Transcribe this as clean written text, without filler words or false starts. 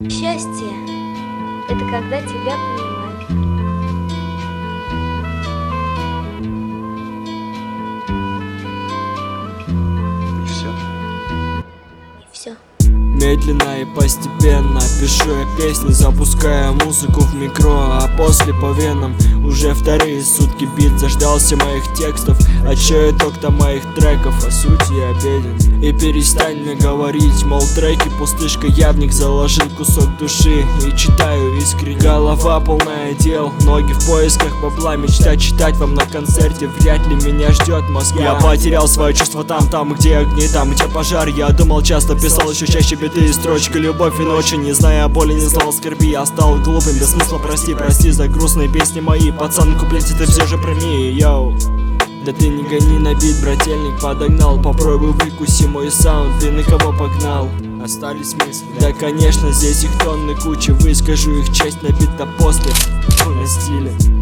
Счастье — это когда тебя понимают. И все. И все. Медленно и постепенно пишу я песни, запуская музыку в микро, а после по венам уже вторые сутки бит заждался моих текстов. А чё итог-то моих треков? О сути я беден. И перестань мне говорить, мол, треки пустышка, я в них заложил кусок души и читаю искренне. Голова полная дел, ноги в поисках бабла, мечта читать вам на концерте, вряд ли меня ждет Москва. Я потерял свое чувство там, где огни, там, где пожар. Я думал часто, писал еще чаще биты и строчка. Любовь и ночи, не зная боли, не знал скорби. Я стал глупым, без смысла, прости за грустные песни мои. Пацан, куплете ты все же прими, йоу. Да ты не гони на бит, брательник подогнал. Попробуй выкуси мой саунд, ты на кого погнал? Остались мысли? Да конечно, здесь их тонны кучи. Выскажу их честь на бит, а после на стиле.